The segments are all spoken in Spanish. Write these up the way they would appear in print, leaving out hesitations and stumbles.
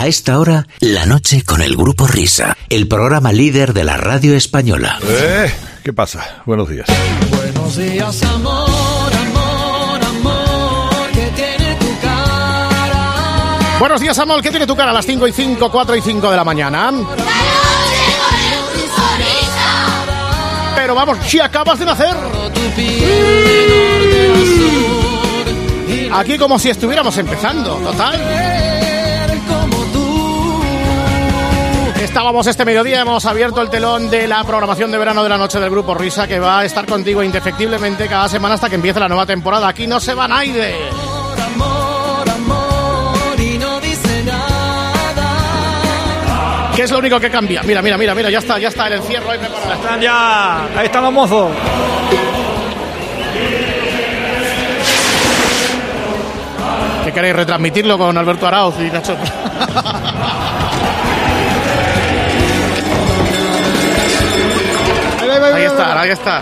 A esta hora, La Noche con el Grupo Risa, el programa líder de la radio española. ¿Qué pasa? Buenos días. Buenos días, amor, amor, amor, que tiene tu cara. Buenos días, amor, ¿qué tiene tu cara? A las 5 y 5, 4 y 5 de la mañana. Pero vamos, si acabas de nacer. Aquí como si estuviéramos empezando, total. Estábamos este mediodía, hemos abierto el telón de la programación de verano de La Noche del Grupo Risa, que va a estar contigo indefectiblemente cada semana hasta que empiece la nueva temporada. Aquí no se va nadie. Amor, amor, y no dice nada. ¿Qué es lo único que cambia? Mira, ya está el encierro ahí preparado. Están ya, ahí están los mozos. ¿Qué queréis, retransmitirlo con Alberto Arauz y Nacho? Ahí está.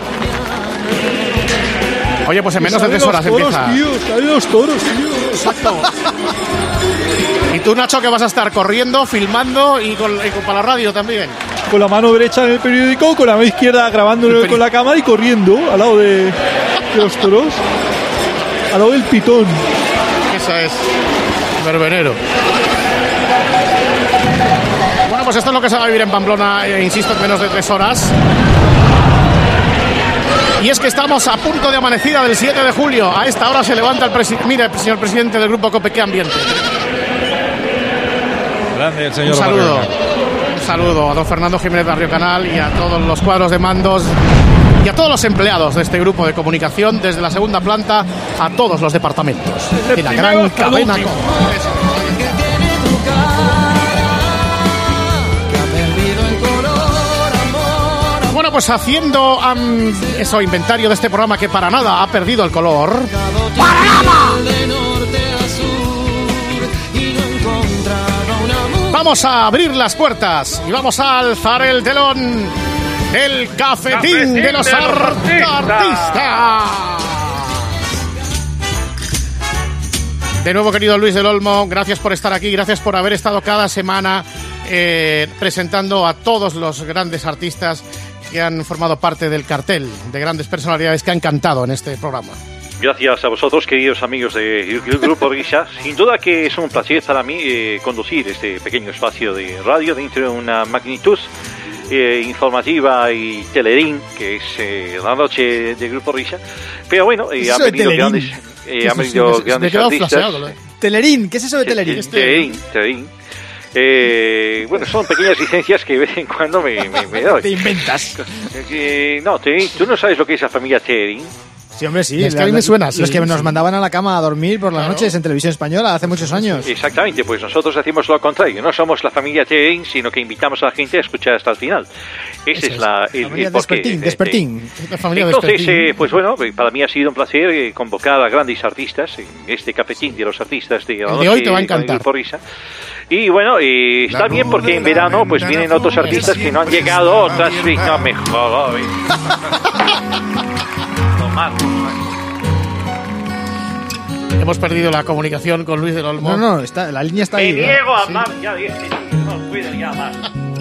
Oye, pues en menos de 3 horas empieza. Salen los toros, tío. Exacto. Y tú, Nacho, que vas a estar corriendo, filmando y para la radio también. Con la mano derecha en el periódico, con la mano izquierda grabándolo con la cámara y corriendo al lado de los toros. Al lado del pitón. Eso es. Verbenero. Bueno, pues esto es lo que se va a vivir en Pamplona, insisto, en menos de 3 horas. Y es que estamos a punto de amanecida del 7 de julio. A esta hora se levanta el presidente. Mire, señor presidente del Grupo COPE, qué ambiente. Grande el señor. Un saludo a don Fernando Jiménez Barrio Canal y a todos los cuadros de mandos y a todos los empleados de este grupo de comunicación, desde la segunda planta a todos los departamentos. Y la gran cadena. Bueno, pues haciendo inventario de este programa que para nada ha perdido el color. ¡Para nada! Vamos a abrir las puertas y vamos a alzar el telón del cafetín de los artistas. De nuevo, querido Luis del Olmo, gracias por estar aquí, gracias por haber estado cada semana presentando a todos los grandes artistas que han formado parte del cartel de grandes personalidades que han cantado en este programa. Gracias a vosotros, queridos amigos del Grupo Risa. Sin duda que es un placer para mí conducir este pequeño espacio de radio dentro de una magnitud informativa y telerín, que es La Noche del Grupo Risa. Pero bueno, han venido grandes artistas. Telerín, ¿qué es eso de telerín? Telerín. Bueno, son pequeñas licencias que de vez en cuando me doy. Te inventas. No, tú no sabes lo que es la familia Telerín. Sí, hombre, sí. Es que a mí me suena. Los que nos mandaban a la cama a dormir por las noches en Televisión Española hace muchos años. Exactamente, pues nosotros hacemos lo contrario. No somos la familia Telerín, sino que invitamos a la gente a escuchar hasta el final. Ese es el porqué. Despertín. Entonces, pues bueno, para mí ha sido un placer convocar a grandes artistas en este cafetín de los artistas de La Noche. De hoy te va a encantar. Y bueno, está bien porque en verano pues vienen otros artistas que no han llegado, otras no mejor. Hemos perdido la comunicación con Luis del Olmo. No, la línea está ahí. Me niego a hablar, ya dije, no pueden ya más.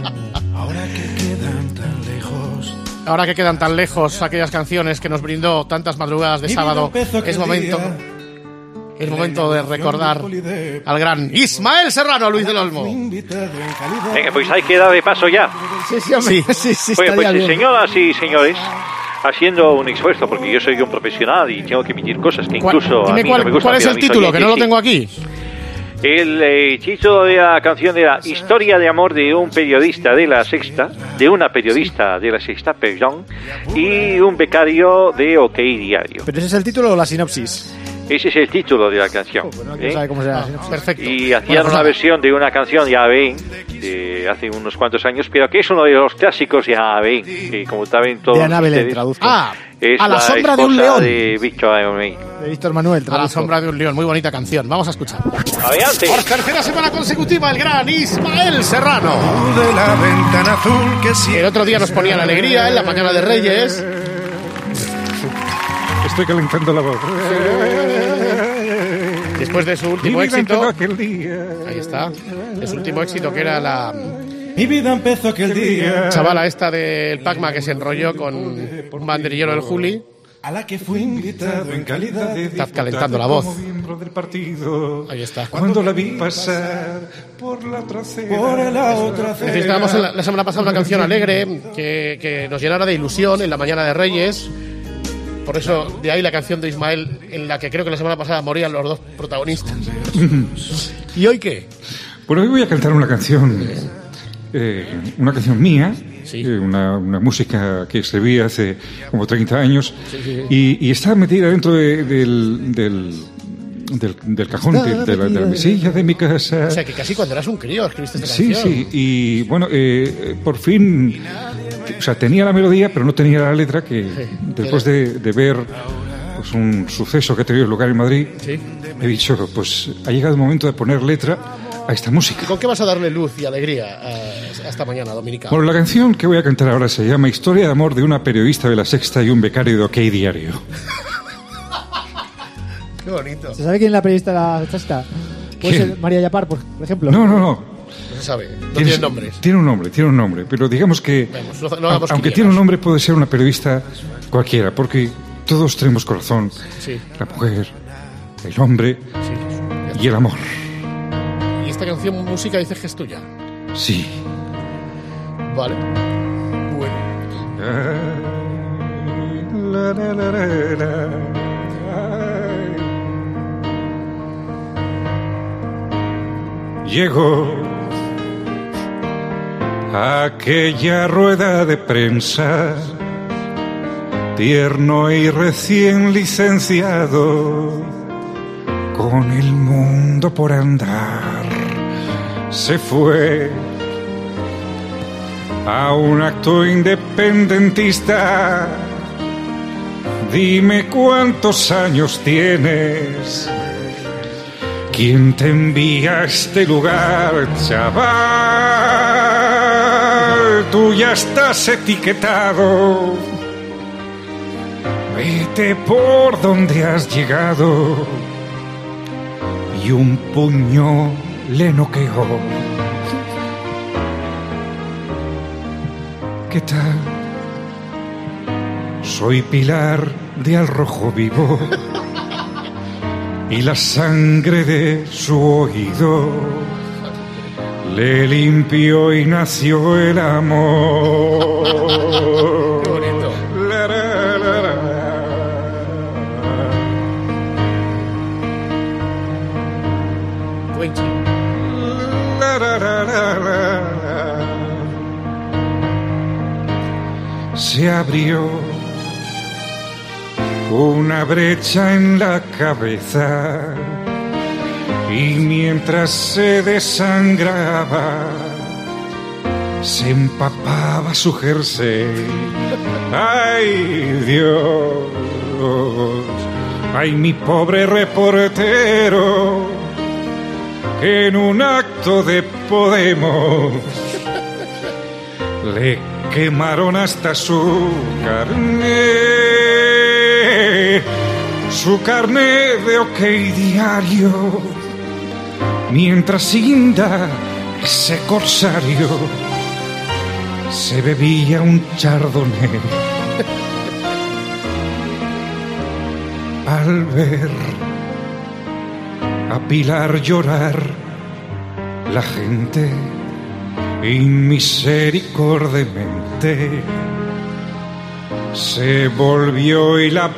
Ahora que quedan tan lejos aquellas canciones que nos brindó tantas madrugadas de sábado, es momento de recordar al gran Ismael Serrano, Luis del Olmo. Venga, pues hay que darle paso ya. Sí. Bueno, pues señoras y señores, haciendo un esfuerzo, porque yo soy un profesional y tengo que emitir cosas que incluso a mí no me gusta. ¿Cuál es el título? Que no lo tengo aquí. El título de la canción era Historia de amor de un periodista de La Sexta, perdón, y un becario de OK Diario. ¿Pero ese es el título o la sinopsis? Ese es el título de la canción. Bueno, ¿quién sabe cómo será? Perfecto. Y hacían una versión de una canción de ABN de hace unos cuantos años, pero que es uno de los clásicos de ABN, que como saben todos de Ana Belén, ustedes, traduzco. Es A la sombra de un león. De Víctor Manuel, traduzco. A la sombra de un león, muy bonita canción. Vamos a escuchar. Adelante. Por tercera semana consecutiva, el gran Ismael Serrano. De la ventana azul que el otro día nos ponían alegría en la mañana de Reyes. Estoy calentando la voz. Después de su último éxito, ahí está, de su último éxito que era la Mi vida empezó aquel día. chavala esta del Pacma que se enrolló con un banderillero del Juli. A la que fui invitado en calidad de Estás calentando la voz. como miembro del partido. Ahí está. Cuando la vi pasar por la otra acera. Necesitábamos la semana pasada una canción alegre que nos llenara de ilusión en la mañana de Reyes. Por eso, de ahí la canción de Ismael, en la que creo que la semana pasada morían los dos protagonistas. ¿Y hoy qué? Bueno, hoy voy a cantar una canción mía, Sí. una música que escribí hace como 30 años y está metida dentro del cajón de la mesilla de mi casa. O sea, que casi cuando eras un crío escribiste esta Sí, canción. sí, y bueno, por fin, o sea, tenía la melodía, pero no tenía la letra, que después de ver pues, un suceso que ha tenido lugar en Madrid, Sí. he dicho, pues ha llegado el momento de poner letra a esta música. ¿Con qué vas a darle luz y alegría a esta mañana dominical? Bueno, la canción que voy a cantar ahora se llama Historia de amor de una periodista de La Sexta y un becario de OK Diario. Qué bonito. ¿Se sabe quién es la periodista de La Sexta? Puede ¿Quién? ser María Yapar, por ejemplo. No. No se sabe. No tiene nombres. Tiene un nombre, pero digamos que, Vamos, no hagamos aunque quinielas. tiene un nombre, puede ser una periodista cualquiera, porque todos tenemos corazón. Sí. La mujer, el hombre Sí. y el amor. Y esta canción, música, dices que es tuya. Sí. Vale. Bueno. Llegó aquella rueda de prensa, tierno y recién licenciado, con el mundo por andar, se fue a un acto independentista. Dime cuántos años tienes. ¿Quién te envía a este lugar, chaval? Tú ya estás etiquetado. Vete por donde has llegado. Y un puño le noqueó. ¿Qué tal? Soy Pilar de Al Rojo Vivo. Y la sangre de su oído le limpió y nació el amor. Qué bonito. La, la, la, la. Twinchi. La, la, la, la, la. Se abrió una brecha en la cabeza y mientras se desangraba se empapaba su jersey. ¡Ay, Dios! ¡Ay, mi pobre reportero! Que en un acto de Podemos le quemaron hasta su carné de OK Diario, mientras Inda, ese corsario, se bebía un chardonnay. Al ver a Pilar llorar, la gente inmisericordiamente se volvió y la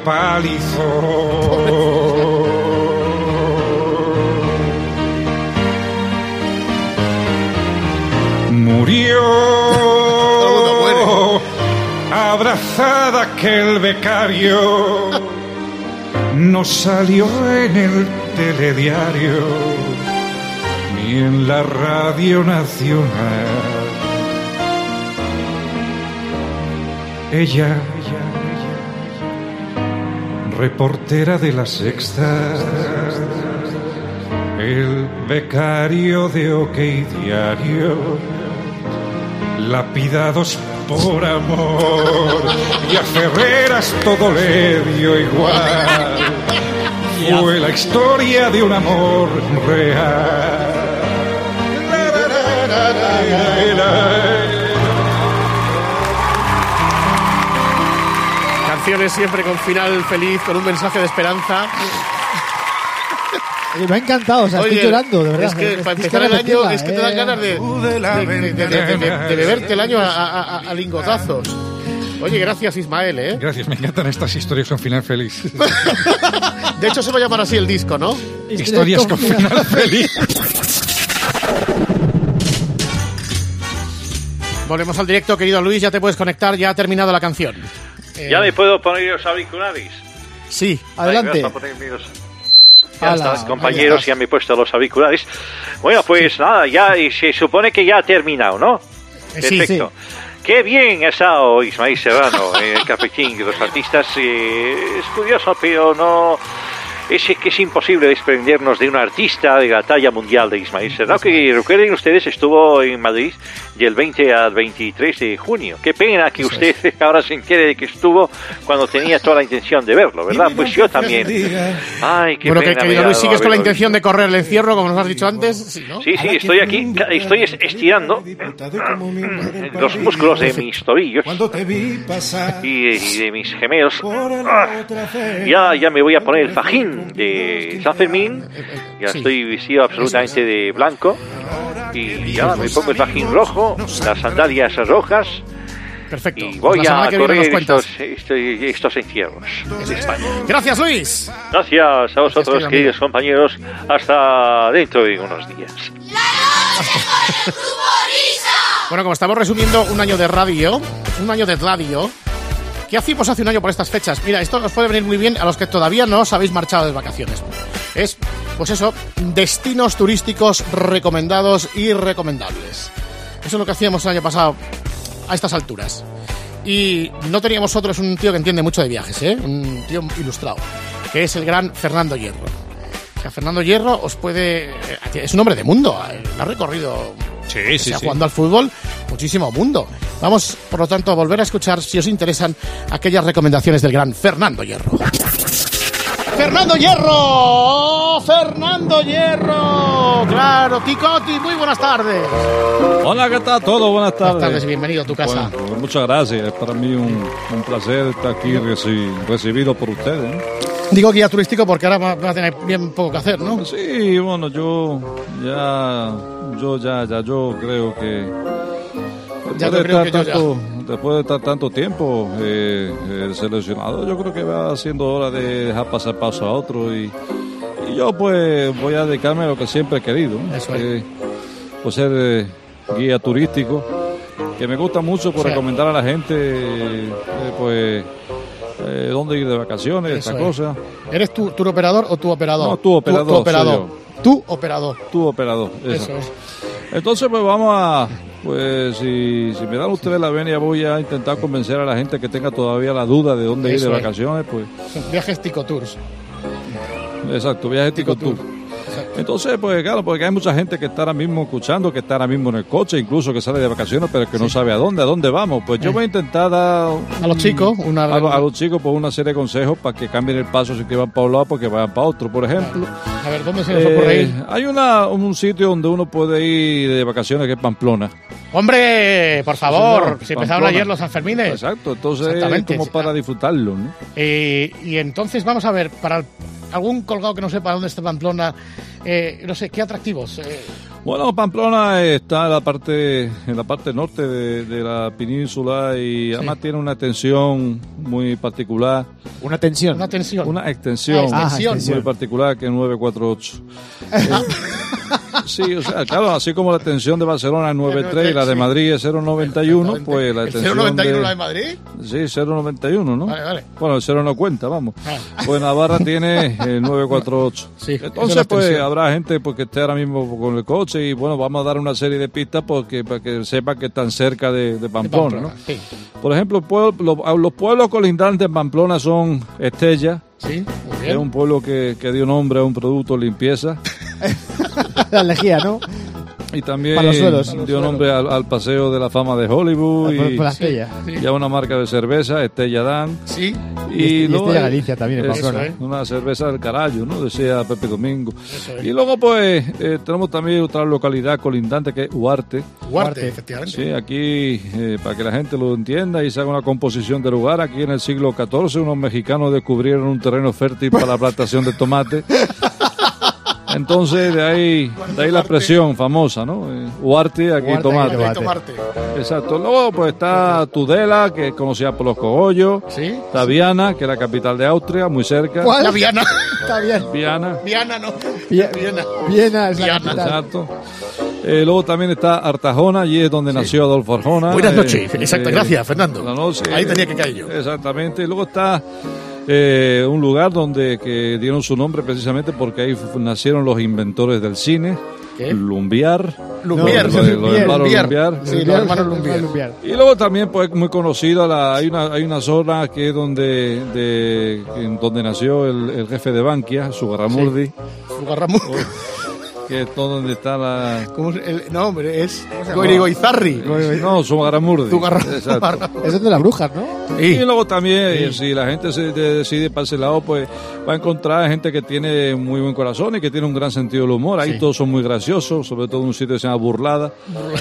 palizó. Murió abrazada aquel becario, no salió en el telediario ni en la Radio Nacional. Ella, reportera de La Sexta, el becario de OK Diario, lapidados por amor, y a Ferreras todo le dio igual. fue la historia de un amor real. Canciones siempre con final feliz, con un mensaje de esperanza. Oye, me ha encantado, o sea, estoy llorando, de verdad. Es que para empezar el año es que te dan ganas de beberte el año a lingotazos. Oye, gracias, Ismael, ¿eh? Gracias, me encantan estas historias con final feliz. De hecho, se va a llamar así el disco, ¿no? Historias con final feliz. Volvemos al directo, querido Luis, ya te puedes conectar, ya ha terminado la canción. ¿Ya me puedo poner los auriculares? Sí, adelante. Ya está, compañeros, ya me he puesto los auriculares. Bueno, pues nada, ya se supone que ya ha terminado, ¿no? Perfecto. Sí. Qué bien ha estado Ismael Serrano en el Cafetín de los artistas. Es curioso, pero no... Es que es imposible desprendernos de un artista de la talla mundial de Ismael Serrano, que recuerden ustedes estuvo en Madrid del 20 al 23 de junio. Qué pena que usted ahora se entere de que estuvo cuando tenía toda la intención de verlo, ¿verdad? Pues yo también. Ay, qué bueno, pena. querido Luis, ¿sigues con la intención de correr el encierro, como nos has dicho antes? Sí, ¿no? Sí, estoy aquí, estoy estirando los músculos de mis tobillos y de mis gemelos. Ya me voy a poner el fajín de San Fermín. Ya estoy vestido absolutamente de blanco y ya me pongo el fajín rojo, las sandalias rojas. Perfecto. Y voy a correr estos estos encierros en España. Gracias, Luis. Gracias a vosotros, queridos compañeros. Hasta dentro de unos días. Bueno, como estamos resumiendo un año de radio, ¿qué hacíamos hace un año por estas fechas? Mira, esto os puede venir muy bien a los que todavía no os habéis marchado de vacaciones. Es, pues eso, destinos turísticos recomendados y recomendables. Eso es lo que hacíamos el año pasado a estas alturas. Y no teníamos otro, es un tío que entiende mucho de viajes, ¿eh? Un tío ilustrado, que es el gran Fernando Hierro. O sea, Fernando Hierro os puede... Es un hombre de mundo, ha recorrido... Sí. Jugando al fútbol, muchísimo mundo. Vamos, por lo tanto, a volver a escuchar, si os interesan, aquellas recomendaciones del gran Fernando Hierro. ¡Fernando Hierro! ¡Fernando Hierro! Claro, Ticoti, muy buenas tardes. Hola, ¿qué tal todo? Buenas tardes. Buenas tardes, bienvenido a tu casa. Bueno, pues muchas gracias, es para mí un placer estar aquí recibido por ustedes, ¿no? Digo guía turístico porque ahora va a tener bien poco que hacer, ¿no? Sí, bueno, yo creo que después de estar tanto tiempo seleccionado, yo creo que va siendo hora de dejar pasar paso a otro y yo pues voy a dedicarme a lo que siempre he querido, ¿no? Eso es. Pues ser guía turístico, que me gusta mucho por recomendar a la gente dónde ir de vacaciones, esta cosa. ¿Eres tu operador o tu operador? No, tu operador. Tu operador. Tu operador. Tu operador. Eso es. Entonces, pues vamos a... Pues si me dan ustedes la venia, voy a intentar convencer a la gente que tenga todavía la duda de dónde ir de vacaciones, pues... Viajes Ticotours. Exacto, viajes Ticotours. Entonces, pues claro, porque hay mucha gente que está ahora mismo escuchando, que está ahora mismo en el coche, incluso que sale de vacaciones, pero que no sabe a dónde vamos. Pues yo voy a intentar dar a los chicos a los chicos pues una serie de consejos para que cambien el paso si que van para un lado porque vayan para otro, por ejemplo. A ver, ¿dónde se les ocurre ir? Hay un sitio donde uno puede ir de vacaciones que es Pamplona. ¡Hombre, por favor! Sí, si empezaron ayer los Sanfermines. Exacto, entonces es como para disfrutarlo, ¿no? Y entonces vamos a ver, para algún colgado que no sepa dónde está Pamplona, no sé, ¿qué atractivos? Bueno, Pamplona está en la parte norte de la península y además tiene una extensión muy particular. ¿Una tensión? Una extensión muy particular que es 948. Sí, o sea, claro, así como la extensión de Barcelona es 93 y la de Madrid es 091, pues la extensión ¿091 la de Madrid? Sí, 091, ¿no? Vale. Bueno, el 0 no cuenta, vamos. Pues Navarra tiene el 948. Sí, entonces, pues habrá gente que esté ahora mismo con el coche y bueno, vamos a dar una serie de pistas para que sepan que están cerca de Pamplona, ¿no? Sí. Por ejemplo, los pueblos colindantes en Pamplona son Estella. Sí, muy bien. Es un pueblo que dio nombre a un producto limpieza. La lejía, ¿no? Y también Para los suelos. dio nombre al Paseo de la Fama de Hollywood Por la Estella. y a una marca de cerveza, Estella Dan. Sí. Y luego Estella Galicia también en eso Pamplona. es, una cerveza del carajo, ¿no? Decía Pepe Domingo. Y luego pues tenemos también otra localidad colindante que es Huarte. Huarte, efectivamente. Sí, aquí para que la gente lo entienda y se haga una composición de lugar, aquí en el siglo XIV unos mexicanos descubrieron un terreno fértil para la plantación de tomate. Entonces de ahí la expresión famosa, ¿no? Huarte, aquí Huarte, tomate. Exacto. Luego pues está Tudela, que es conocida por los cogollos. Sí. Está Viana, que es la capital de Austria, muy cerca. ¿Cuál? La Viana. Está bien. Viana. Viana no. Viena es la Viana. capital. Exacto. Luego también está Artajona, allí es donde nació Adolfo Arjona. Buenas noches. Exacto, gracias, Fernando. La noche, Ahí tenía que caer yo. Exactamente. Y luego está un lugar donde que dieron su nombre precisamente porque ahí nacieron los inventores del cine. ¿Qué? Lumbiar. Lumbier. Los hermanos Lumbiar. Sí, los hermanos Lumbier. Y luego también pues muy conocida hay una zona que es donde nació el jefe de Bankia, Sugarramurdi, Fugarramurdi. que es todo donde está la ¿Cómo es el nombre? Es Goirigoizarri. no, Sugarramurdi. Sugarramurdi. Exacto. Es de las brujas, ¿no? Y luego también, si la gente se decide para ese lado, pues va a encontrar gente que tiene muy buen corazón y que tiene un gran sentido del humor. Ahí todos son muy graciosos, sobre todo en un sitio que se llama Burlada,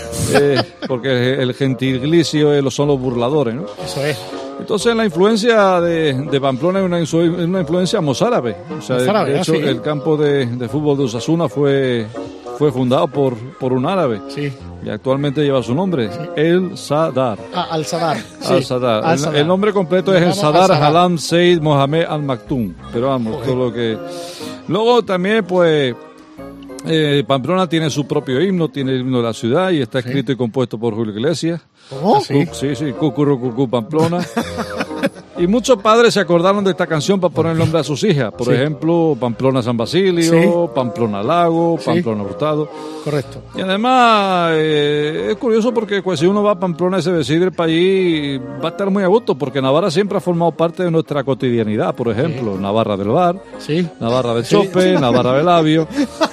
porque el gentilicio son los burladores, ¿no? Eso es. Entonces la influencia de Pamplona es una influencia mozárabe. O sea, mozárabe, de hecho, sí. el campo de fútbol de Osasuna fue fundado por un árabe. Sí. Y actualmente lleva su nombre, El Sadar. Al-Sadar. Sí. Al-Sadar. Al-Sadar. El nombre completo es el Vamos Sadar al-Sadar. Halam Seyd Mohamed Al-Maktoum. Pero vamos, todo lo que... Luego también, pues, Pamplona tiene su propio himno, tiene el himno de la ciudad y está escrito y compuesto por Julio Iglesias. ¿Cómo? Sí, Cucurrucucú Pamplona. Y muchos padres se acordaron de esta canción para poner el nombre a sus hijas. Por ejemplo, Pamplona San Basilio, Pamplona Lago, Pamplona Hurtado. Correcto. Y además es curioso porque pues, si uno va a Pamplona y se decide el país, va a estar muy a gusto porque Navarra siempre ha formado parte de nuestra cotidianidad. Por ejemplo, Navarra del bar, Sí. Navarra del chope, Navarra del labio.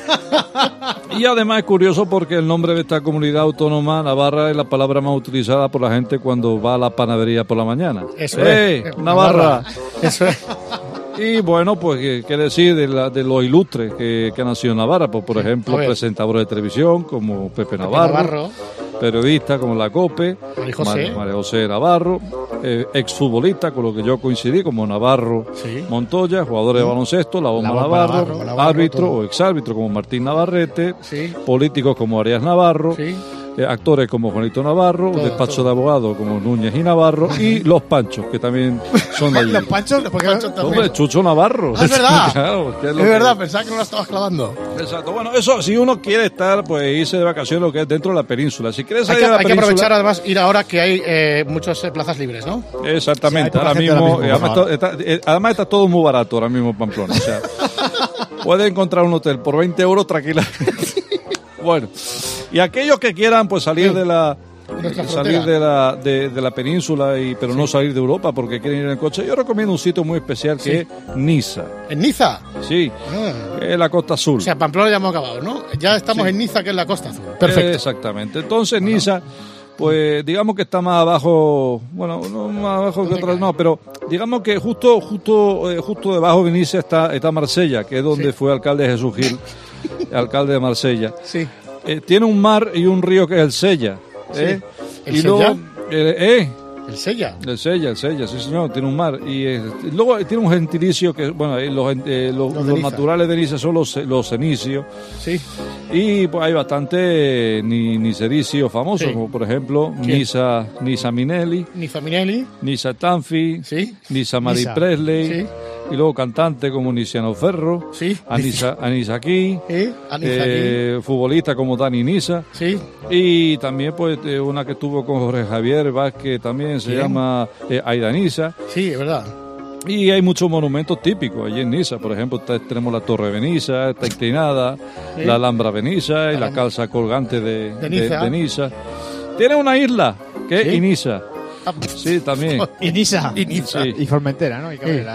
Y además es curioso porque el nombre de esta comunidad autónoma, Navarra, es la palabra más utilizada por la gente cuando va a la panadería por la mañana. Eso es. Navarra! Eso es. Y bueno, pues qué decir de los ilustres que han nacido en Navarra, pues por ejemplo, A ver. presentadores de televisión como Pepe Navarro, periodista como la COPE, María José Navarro, exfutbolista con lo que yo coincidí como Navarro Montoya, jugadores de baloncesto, la Bomba Navarro, árbitro o exárbitro como Martín Navarrete, políticos como Arias Navarro, actores como Juanito Navarro, despacho de abogados como Núñez y Navarro y los Panchos, que también son de allí. Los Panchos, Hombre, Chucho Navarro. Ah, es verdad. Claro, que Es lo que- verdad, pensaba que no la estabas clavando. Exacto. Bueno, eso, si uno quiere estar, pues irse de vacaciones, lo que es dentro de la península. Si quieres Hay salir que, a la hay que península... aprovechar además ir ahora que hay muchas plazas libres, ¿no? Exactamente. Sí, hay poca ahora gente mismo, ahora mismo, además está todo muy barato ahora mismo en Pamplona. O sea, puedes encontrar un hotel por 20 euros tranquilamente. Bueno, y aquellos que quieran pues salir de la de la península pero no salir de Europa porque quieren ir en el coche, yo recomiendo un sitio muy especial que es Niza. ¿En Niza? Sí, que es la Costa Azul. O sea, Pamplona ya hemos acabado, ¿no? Ya estamos en Niza, que es la Costa Azul. Perfecto. Exactamente. Entonces Niza, pues digamos que está más abajo, bueno, no más abajo que otras, no, pero digamos que justo debajo de Niza está Marsella, que es donde fue alcalde Jesús Gil, alcalde de Marsella. Sí. Tiene un mar y un río que es el Sella. ¿El Y Sella? luego, ¿El Sella? el Sella, sí señor, tiene un mar. Y luego tiene un gentilicio que, bueno, los Niza. naturales de Niza son los cenicios. Sí. Y pues hay bastante nicericios famosos, Sí. como por ejemplo ¿Quién? Nisa Minelli, Niza Minelli. Nisa Tanfi, Sí. Nisa Marie Nisa. Presley, Sí. y luego cantantes como Nisiano Ferro, Sí. Anisa Aquí, Anisa aquí. futbolistas como Dani Nisa, Sí. y también pues una que estuvo con Jorge Javier Vázquez también se ¿Quién? llama Aida Nisa. Sí, es verdad. Y hay muchos monumentos típicos allí en Niza. Por ejemplo, tenemos la Torre de Niza, está inclinada, Sí. la Alhambra de Niza y la calza colgante de Niza. de Niza. Tiene una isla que es ¿Sí? Inisa. Ah, Sí, también. Y Niza. Y Niza. Sí. Y Formentera, ¿no? Y Cabrera.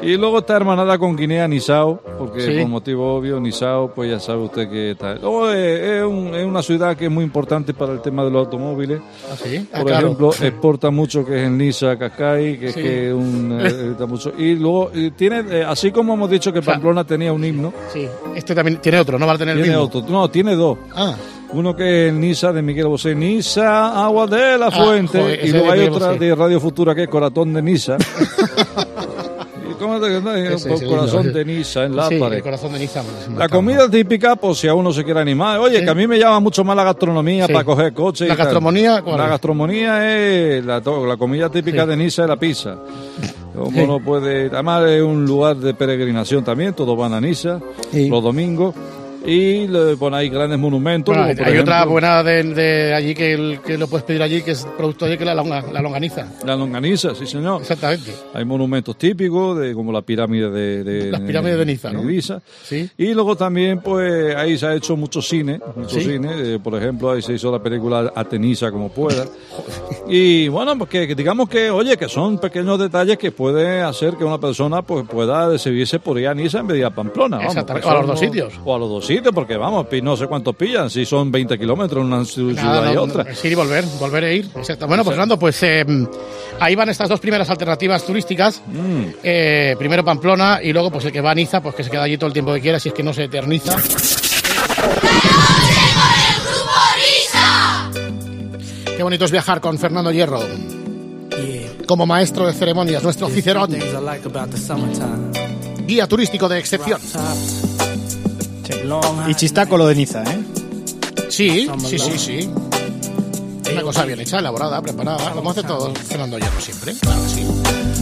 Y luego está hermanada con Guinea-Bissau, porque Sí. por motivo obvio, Bissau, pues ya sabe usted que está. Luego es una ciudad que es muy importante para el tema de los automóviles. ¿Ah, sí? Por Claro. ejemplo, exporta mucho, que es el Niza Qashqai, que Sí. es que exporta mucho. Y luego tiene, así como hemos dicho que Pamplona tenía un himno, Sí, este también tiene otro, no va a tener el tiene mismo. otro. No, tiene dos. Ah, Uno que es el Niza de Miguel Bosé, Niza, agua de la fuente. joder, Y ese luego de hay Miguel otra Bosé. de Radio Futura que es Corazón de Niza. ¿Y cómo te Ese Corazón lindo. de Niza en la sí, pared? el corazón de Niza. La comida típica, pues si a uno se quiere animar. Oye, Sí. que a mí me llama mucho más la gastronomía Sí. para coger coche. ¿La y tal. gastronomía cuál La es? gastronomía es la comida típica Sí. de Niza es la pizza. Como Sí. no puede. Además, es un lugar de peregrinación también. Todos van a Niza Sí. los domingos. Y bueno, hay grandes monumentos. Bueno, como, por hay otra ejemplo, buena de allí que lo puedes pedir allí, que es producto allí, que es la longaniza. La longaniza, sí, señor. Exactamente. Hay monumentos típicos, como la pirámide de Las pirámides de Niza, ¿no? Niza. Sí. Y luego también, pues, ahí se ha hecho mucho cine. Sí. Por ejemplo, ahí se hizo la película Ateniza como pueda. Y bueno, pues que digamos que, oye, que son pequeños detalles que pueden hacer que una persona pues pueda decidirse por ir a Niza en vez de ir a Pamplona. Vamos, Exactamente. que O a los son- dos sitios. O a los dos sitios, porque vamos, no sé cuántos pillan, si son 20 kilómetros una ciudad y otra. Es ir y volver e ir. Exacto. Bueno, pues Fernando, pues ahí van estas dos primeras alternativas turísticas. Primero Pamplona y luego pues el que va a Niza, pues que se queda allí todo el tiempo que quiera, si es que no se eterniza. Qué bonito es viajar con Fernando Hierro, como maestro de ceremonias, nuestro Cicerón, guía turístico de excepción. Y chistaco lo de Niza, ¿eh? Sí. Una cosa bien hecha, elaborada, preparada, como hace todo Fernando Hierro siempre. Claro que sí.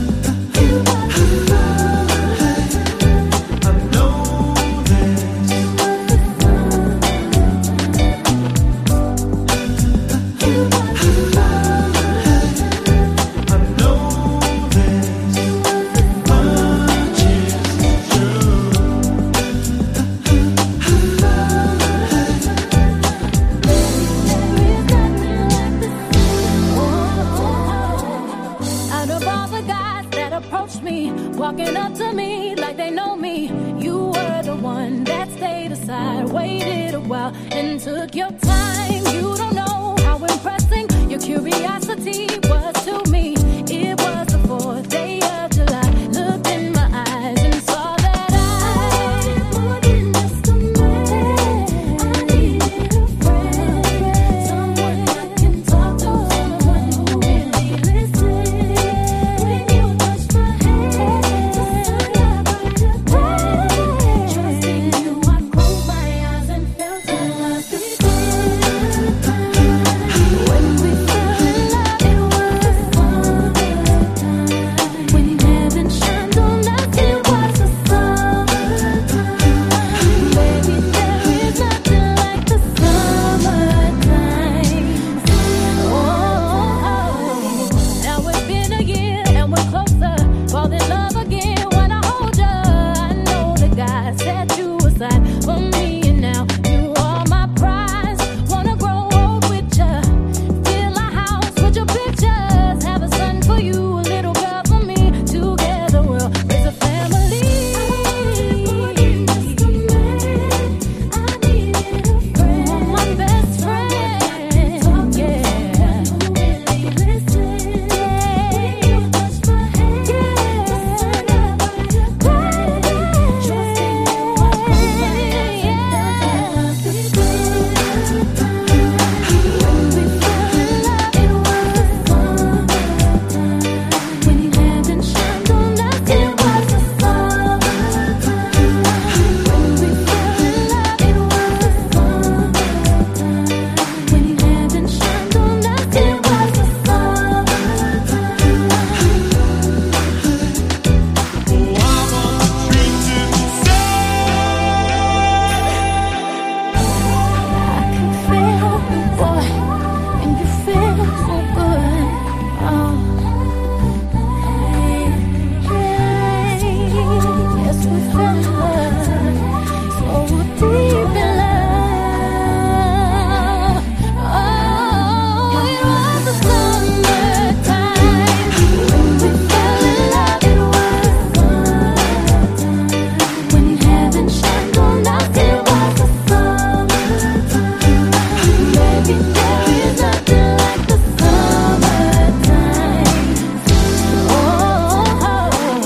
Out of all the guys that approached me, walking up to me like they know me, you were the one that stayed aside, waited a while, and took your time. You don't know how impressing your curiosity was to me. It was the 4th day of July. Looked in my eyes and saw that I'm more than just a man. I needed a friend, someone I can talk to, someone who really listens. When you touch my hand, just like a trusting you, I closed my eyes and felt your love.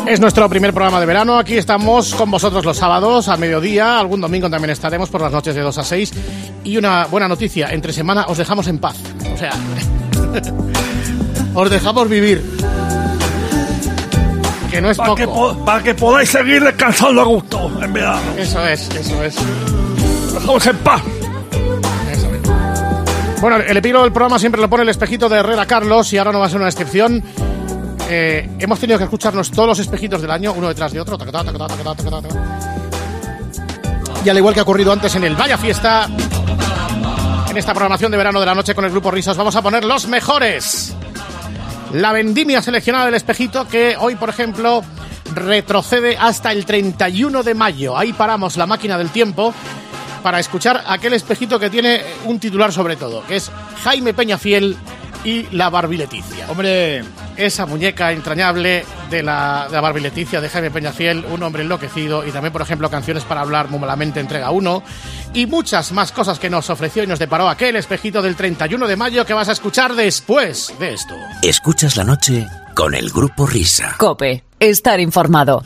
Es nuestro primer programa de verano. Aquí estamos con vosotros los sábados a mediodía. Algún domingo también estaremos por las noches de 2 a 6. Y una buena noticia, entre semana os dejamos en paz. O sea, os dejamos vivir. Que no es poco. Para que podáis seguir descansando a gusto en verano. Eso es. Dejamos en paz. Bueno, el epílogo del programa siempre lo pone el espejito de Herrera Carlos y ahora no va a ser una excepción. Hemos tenido que escucharnos todos los espejitos del año, uno detrás de otro. Y al igual que ha ocurrido antes en el Vaya Fiesta, en esta programación de verano de la noche con el Grupo Risa, os vamos a poner los mejores. La vendimia seleccionada del espejito, que hoy, por ejemplo, retrocede hasta el 31 de mayo. Ahí paramos la máquina del tiempo para escuchar aquel espejito que tiene un titular sobre todo, que es Jaime Peñafiel y la Barbie Leticia. Hombre, esa muñeca entrañable de la Barbie Leticia de Jaime Peñafiel, un hombre enloquecido, y también, por ejemplo, Canciones para hablar muy malamente, entrega 1, y muchas más cosas que nos ofreció y nos deparó aquel espejito del 31 de mayo que vas a escuchar después de esto. Escuchas la noche con el Grupo Risa. COPE. Estar informado.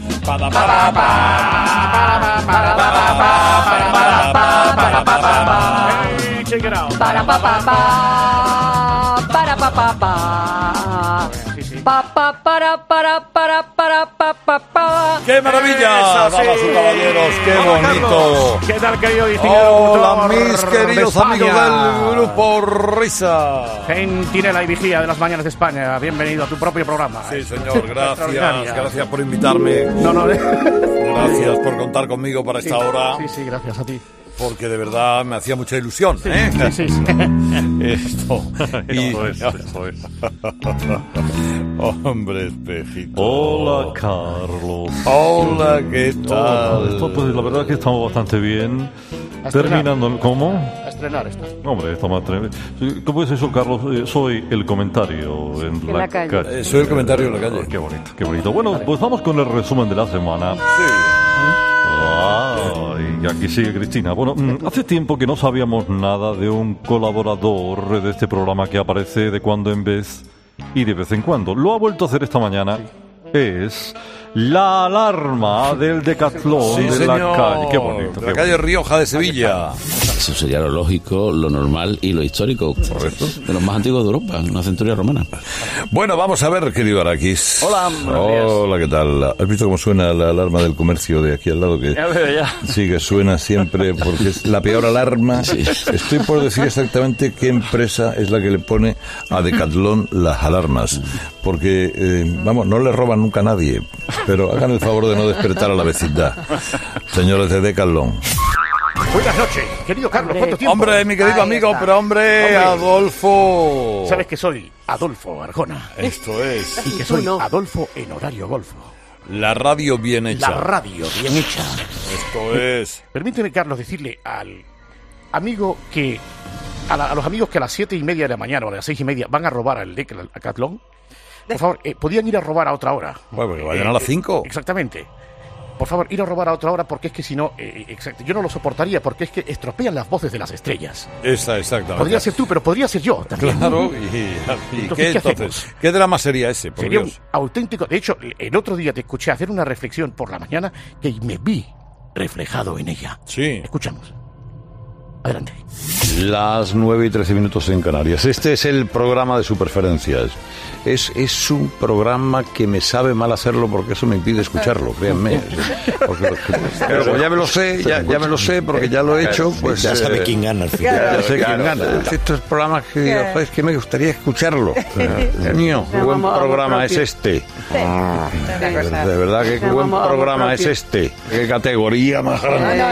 ¡Qué maravilla! Damas y caballeros, qué bonito. ¿Qué tal, querido distinguido? Hola, mis queridos amigos del Grupo Risa. Centinela y vigía de las mañanas de España. Bienvenido a tu propio programa. Sí, señor, gracias por invitarme. No. Gracias por contar conmigo para esta hora. Sí, gracias a ti. Porque de verdad me hacía mucha ilusión. Sí. Esto. Eso es. Hombre, espejito. Hola, Carlos. Hola, ¿qué tal? Pues la verdad es que estamos bastante bien. Terminando, ¿cómo? A estrenar esto. Hombre, estamos a estrenar. ¿Cómo es eso, Carlos? Soy el comentario en la calle. Soy el comentario en la calle. Qué bonito. Bueno, pues vamos con el resumen de la semana. Sí. Y aquí sigue Cristina. Bueno, hace tiempo que no sabíamos nada de un colaborador de este programa que aparece de cuando en vez y de vez en cuando. Lo ha vuelto a hacer esta mañana. Es la alarma del Decathlon de la calle. Qué bonito. De la calle Rioja de Sevilla. Eso sería lo lógico, lo normal y lo histórico. Correcto. De los más antiguos de Europa, una centuria romana. Bueno, vamos a ver, querido Araquis. Hola, ¿qué tal? ¿Has visto cómo suena la alarma del comercio de aquí al lado? Que ya veo, ya. Sí, que suena siempre porque es la peor alarma. Sí. Estoy por decir exactamente qué empresa es la que le pone a Decathlon las alarmas. Porque, no le roban nunca a nadie. Pero hagan el favor de no despertar a la vecindad. Señores de Decathlon. Buenas noches, querido Carlos. ¿Cuánto tiempo? Hombre, mi querido amigo, pero hombre, Adolfo. Sabes que soy Adolfo Arjona. Esto es. Y que soy Adolfo en horario golfo. La radio bien hecha. La radio bien hecha. Esto es. Permíteme, Carlos, decirle al amigo que... A los amigos que a las 7:30 de la mañana o a las 6:30 van a robar al Decathlon, por favor, podían ir a robar a otra hora. Bueno, que vayan a las 5. Exactamente. Por favor, ir a robar a otra hora porque es que si no, yo no lo soportaría porque es que estropean las voces de las estrellas. Exactamente. Podría ser tú, pero podría ser yo también. Claro, ¿y entonces, qué entonces? ¿Qué drama sería ese? Por Sería Dios. un auténtico... De hecho, el otro día te escuché hacer una reflexión por la mañana que me vi reflejado en ella. Sí. Escuchamos. Adelante. Las 9:13 en Canarias. Este es el programa de Superferencias. Es un programa que me sabe mal hacerlo porque eso me impide escucharlo, créanme. Pero como ya me lo sé, ya me lo sé porque ya lo he hecho, pues... Ya sabe quién gana al final. Ya sé quién gana. Estos programas que digo, es que me gustaría escucharlo. Niño, qué buen programa es este. De verdad que qué buen programa es este. Qué categoría más grande.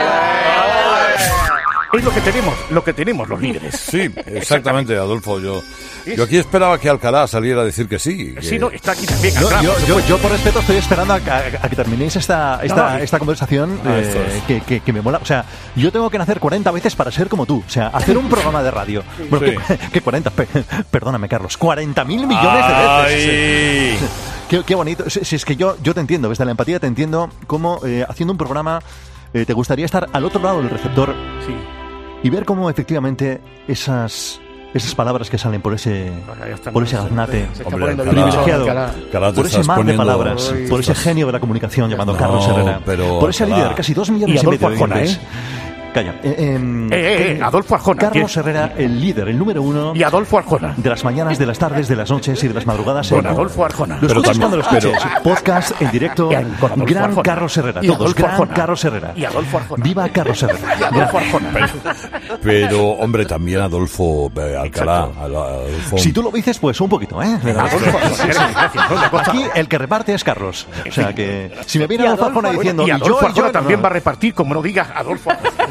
Es lo que tenemos los líderes. Sí, exactamente, Adolfo. Yo aquí esperaba que Alcalá saliera a decir que sí. Que... Sí, no, está aquí también. Yo por respeto estoy esperando a que terminéis esta conversación que me mola. O sea, yo tengo que nacer 40 veces para ser como tú. O sea, hacer un programa de radio. Bueno, sí. ¿qué 40? Perdóname, Carlos. 40.000 millones de veces. Qué bonito. Si es que yo te entiendo, desde la empatía te entiendo cómo haciendo un programa te gustaría estar al otro lado del receptor. Sí. Y ver cómo efectivamente esas esas palabras que salen por ese gaznate Hombre, privilegiado, Alcalá, por ese mar de palabras, por ese genio de la comunicación llamado Carlos Herrera, por ese líder, casi 2 millones y medio de oyentes. Calla. Adolfo Arjona. Carlos Herrera, el líder, el número 1. Y Adolfo Arjona. De las mañanas, de las tardes, de las noches y de las madrugadas. Don Adolfo Arjona. Lo escuchas cuando lo escuches. Podcast en directo. Gran Arjona. Carlos Herrera. Y Todos. Adolfo Gran Arjona. Carlos Herrera. Y Adolfo Arjona. Viva Carlos Herrera. Y Adolfo Arjona. Pero, hombre, también Adolfo Alcalá. Adolfo... Si tú lo dices, pues un poquito, ¿eh? Aquí el que reparte es Carlos. O sea que si me viene Adolfo Arjona diciendo... Y Adolfo Arjona también no. va a repartir, como no digas Adolfo Arjona.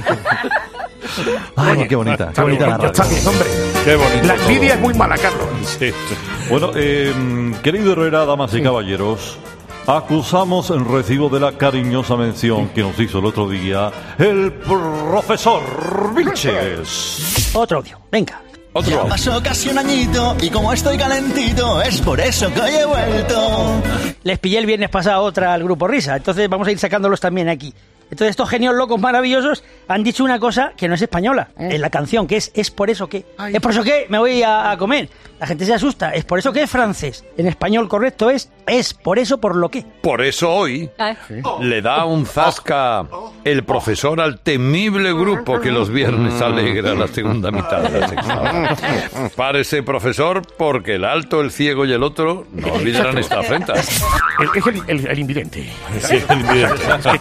Ay, qué bonita. Qué bonita la radio. Está bien, hombre. Qué bonito. La envidia es muy mala, Carlos. Sí. Bueno, querido Herrera, damas y caballeros, acusamos en recibo de la cariñosa mención que nos hizo el otro día el profesor Vilches. Otro audio, venga. Ya pasó casi un añito y como estoy calentito, es por eso que hoy he vuelto. Les pillé el viernes pasado otra al Grupo Risa, entonces vamos a ir sacándolos también aquí. Entonces estos genios locos maravillosos han dicho una cosa que no es española, en la canción, que es por eso que. Es por eso que me voy a comer. La gente se asusta, es por eso que es francés. En español correcto es por eso por lo que. Por eso hoy le da un zasca el profesor al temible grupo que los viernes alegra la segunda mitad de la sección. Párese, profesor, porque el alto, el ciego y el otro no olvidarán esta afrenta. Es el invidente. Sí, el invidente.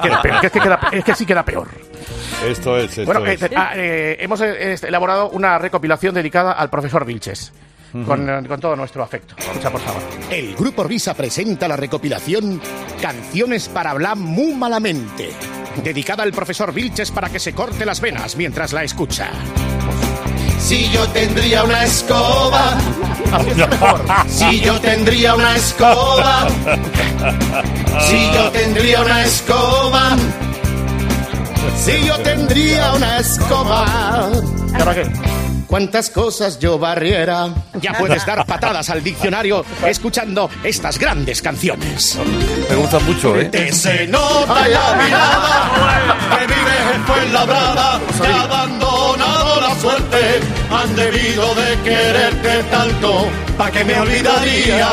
Es que sí queda peor. Esto es. Bueno, hemos elaborado una recopilación dedicada al profesor Vilches. Con todo nuestro afecto. Escucha, por favor. El Grupo Risa presenta la recopilación Canciones para hablar muy malamente, dedicada al profesor Vilches para que se corte las venas mientras la escucha. Si yo tendría una escoba, si yo tendría una escoba, si yo tendría una escoba, si yo tendría una escoba. ¿Para qué? ¿Cuántas cosas yo barriera? Ya puedes dar patadas al diccionario escuchando estas grandes canciones. Me gusta mucho, ¿eh? Te se nota la mirada que vives en Fuenlabrada, que ha abandonado la suerte. Han debido de quererte tanto, ¿pa' qué me olvidaría?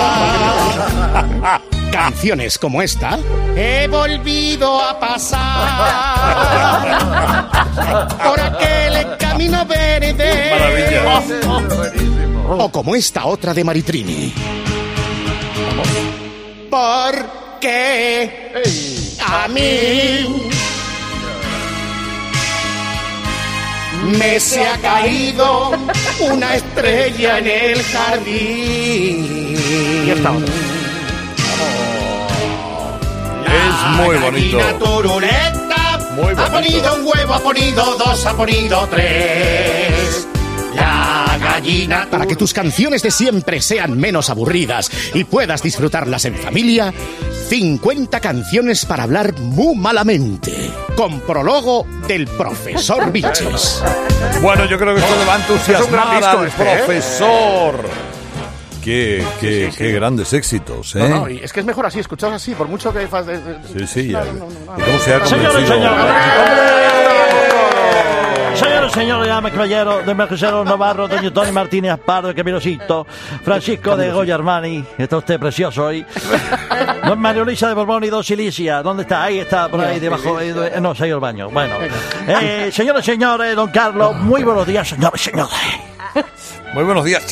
Canciones como esta he volvido a pasar por aquel camino verde. O como esta otra de Maritrini. Porque a mí me se ha caído una estrella en el jardín. Y esta otra. Es muy bonito. La turuleta Muy bonito. ha ponido un huevo, ha ponido dos, ha ponido tres. La gallina. Para que tus canciones de siempre sean menos aburridas y puedas disfrutarlas en familia, 50 canciones para hablar muy malamente, con prólogo del profesor Vilches. Bueno, yo creo que esto le va a entusiasmar al profesor. Qué grandes éxitos, ¿eh? No, y es que es mejor así, escuchados así, por mucho que... Sí, ya. ¿Y cómo se ha convencido? Señores, señores, llame caballero de Mercero Navarro, doña Tony Martínez Pardo, Camirosito, Francisco de Goya Armani, está usted precioso hoy. Don María Luisa de Borbón y Don Silicia, ¿dónde está? Ahí está, por ahí debajo, no, se ha ido al baño. Bueno, señores, señores, don Carlos, muy buenos días, señores, señores. Muy buenos días.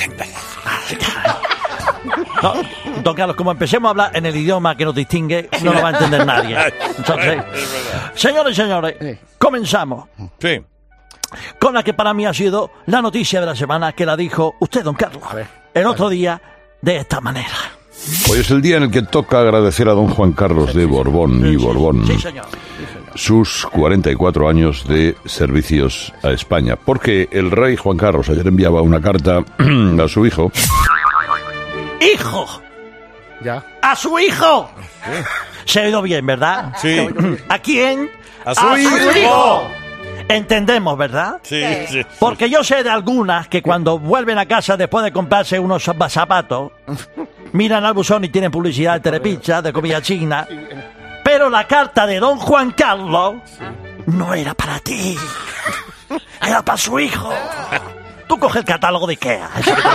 No, don Carlos, como empecemos a hablar en el idioma que nos distingue, no lo va a entender nadie. Entonces, señores, señores, comenzamos. Sí. Con la que para mí ha sido la noticia de la semana, que la dijo usted, don Carlos, el otro día, de esta manera. Hoy es el día en el que toca agradecer a don Juan Carlos de Borbón y Borbón sus 44 años de servicios a España, porque el rey Juan Carlos ayer enviaba una carta a su hijo. ¡Hijo! ¿Ya? ¡A su hijo! Se ha oído bien, ¿verdad? Sí. ¿A quién? ¡A su hijo! Entendemos, ¿verdad? Sí, sí. Porque yo sé de algunas que cuando vuelven a casa después de comprarse unos zapatos, miran al buzón y tienen publicidad de Telepizza, de comida china. Pero la carta de don Juan Carlos no era para ti. Era para su hijo. Tú coge el catálogo de Ikea.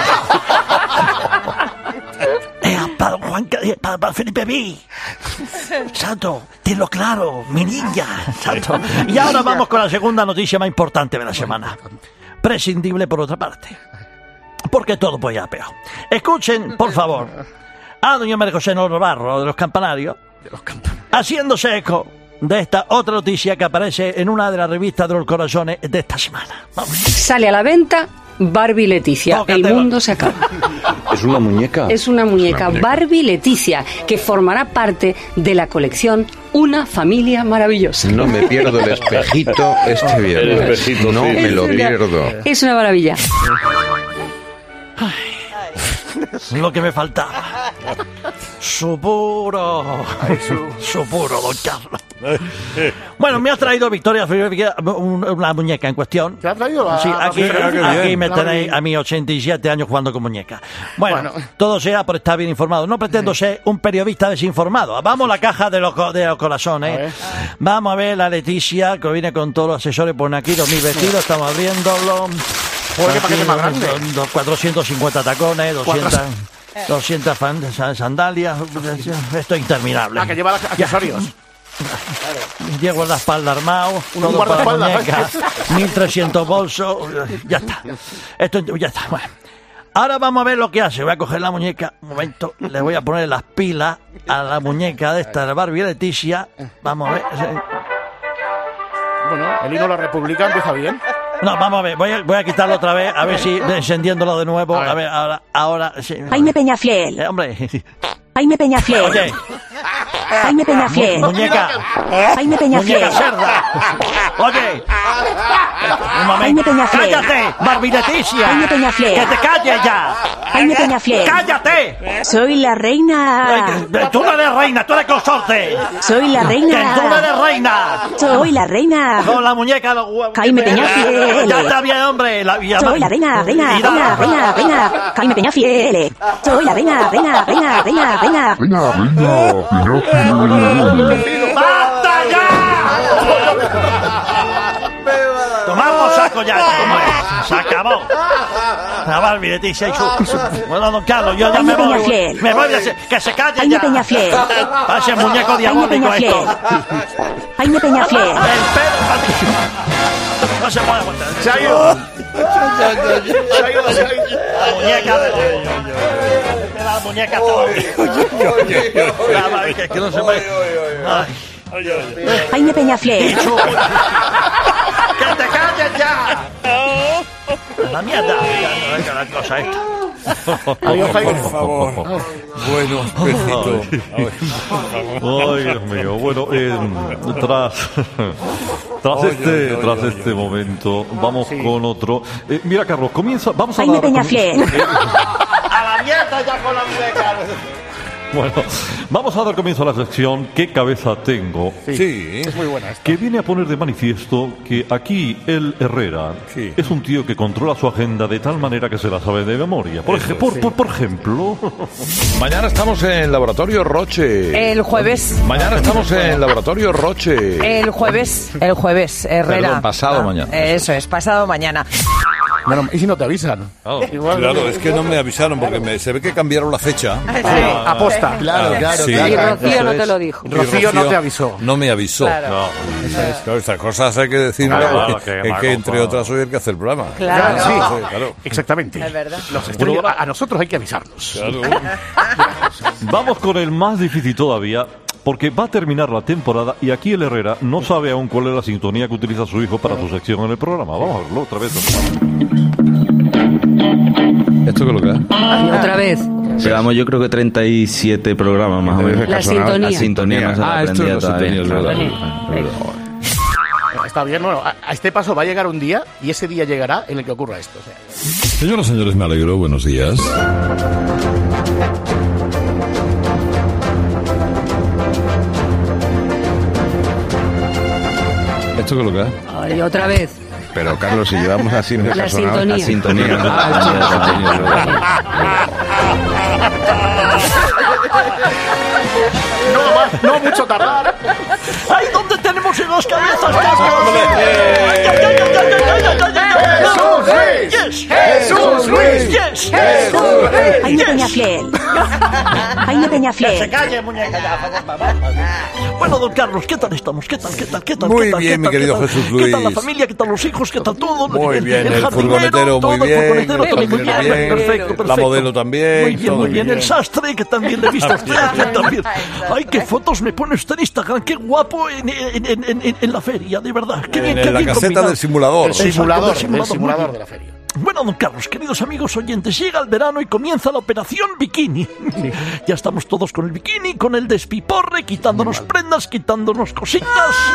Para Juan, para Felipe B. Santo, tenlo claro, mi niña. Santo. Y ahora vamos con la segunda noticia más importante de la semana. Prescindible por otra parte. Porque todo puede ir a peor. Escuchen, por favor, a doña María José Navarro de los Campanarios, haciéndose eco de esta otra noticia que aparece en una de las revistas de los corazones de esta semana. Vamos. Sale a la venta Barbie Leticia. El mundo se acaba. ¿Es una muñeca? Es una muñeca Barbie Leticia que formará parte de la colección Una Familia Maravillosa. No me pierdo el espejito este viernes. El espejito, no sí. me lo pierdo. Es una maravilla. Lo que me faltaba. Su puro, don Carlos. Bueno, me ha traído Victoria una muñeca en cuestión. ¿Te ha traído? Sí, aquí me tenéis a mis 87 años jugando con muñecas. Bueno, todo sea por estar bien informado. No pretendo ser un periodista desinformado. Vamos a la caja de los corazones. Vamos a ver la Leticia, que viene con todos los accesorios. Pone aquí 2000 vestidos, estamos abriéndolo. Joder, qué paquete más grande. 450 tacones, 200 sandalias. Esto es interminable. Que lleva accesorios. Llevo el espalda armado, todo para la muñeca, 1300 bolsos, ya está. Esto ya está. Bueno. Ahora vamos a ver lo que hace. Voy a coger la muñeca, un momento, le voy a poner las pilas a la muñeca de esta, de Barbie Leticia. Vamos a ver. Bueno, el himno de la República empieza bien. No, vamos a ver, voy a quitarlo otra vez, a ver si encendiéndolo de nuevo. A ver, ahora sí. Jaime Peñafiel. Hombre. Jaime Peñafiel. Oye. Jaime Peñafiel. Muñeca. Jaime Peñafiel. Muñeca cerda. Oye. Un momento. Jaime Peñafiel. ¡Cállate, Barbie Leticia! Jaime Peñafiel. ¡Que te calles ya! Jaime Peñafiel. ¡Cállate! Soy la reina. Tú no eres reina, tú eres consorte. Soy la reina. ¡Que tú no eres reina! Soy la reina. Con la muñeca los huevos. Jaime Peñafiel. Ya está bien, hombre. Soy la reina. Jaime Peñafiel. Soy la reina. ¡Basta ya! Tomad por saco ya, se acabó. La Barbie Leticia y su... Bueno, don Carlos, yo ya me voy. Me voy a que se calle Jaime ya. Peñafiel. Parece muñeco diabólico esto. Jaime Peñafiel. El pelo. No se puede aguantar. Se ha ido. La muñeca la muñeca todo. Que no se puede. Jaime Peñafiel. ¡Que te calles ya! La mierda. Ya, la cosa esta. Adiós, Jaime. Por favor. Bueno, espejito. Ay, Dios mío. Bueno, tras este momento, vamos con otro. Mira, Carlos, comienza. Vamos a Jaime Peñafiel. A la mierda ya con la muñeca. Bueno, vamos a dar comienzo a la sección ¿Qué cabeza tengo? Sí, es muy buena esta. Que viene a poner de manifiesto que aquí el Herrera es un tío que controla su agenda de tal manera que se la sabe de memoria. Por ejemplo... Mañana estamos en Laboratorio Roche. El jueves. Mañana estamos en Laboratorio Roche. El jueves, Herrera. Perdón, pasado mañana. Eso es, pasado mañana. Bueno, ¿y si no te avisan? Claro, es que no me avisaron porque se ve que cambiaron la fecha. Aposta. Claro. Y Rocío no te lo dijo. Rocío no te avisó. No me avisó. Claro. Claro, estas cosas hay que decirlo. Es que entre otras soy el que hace el programa. Claro. Sí, claro. Exactamente. Es verdad. A nosotros hay que avisarnos. Claro. Vamos con el más difícil todavía, porque va a terminar la temporada y aquí el Herrera no sabe aún cuál es la sintonía que utiliza su hijo para su sección en el programa. Vamos a verlo otra vez. ¿Esto qué es lo que es? Otra vez. Llevamos yo creo que 37 programas más o menos. La sintonía. La sintonía no se la aprendía todavía. Está bien, bueno, a este paso va a llegar un día y ese día llegará en el que ocurra esto. Señoras y señores, me alegro. Buenos días. ¿Esto qué es lo que es? Ay, otra vez. Pero Carlos, si llevamos así en La La sintonía. No mucho tardar. ¡Ay, dónde te tenemos en las cabezas! ¡Jesús Luis! ¡Yes! Jaime Peñafiel. Jaime Peñafiel. ¡Se calle, muñeca! Bueno, don Carlos, ¿qué tal estamos? ¿Qué tal? Muy bien, mi querido Jesús Luis. ¿Qué tal la familia? ¿Qué tal los hijos? ¿Qué tal todo? Muy bien, el furgonetero muy bien, perfecto. La modelo también. Muy bien, el sastre, que también le he visto a usted. Ay, qué fotos me pone usted en Instagram, qué guapo en la feria, de verdad. Qué bien, en la caseta del simulador. El simulador de la feria. Bueno, don Carlos, queridos amigos oyentes, llega el verano y comienza la operación bikini. Sí. Ya estamos todos con el bikini, con el despiporre, quitándonos prendas, quitándonos cositas.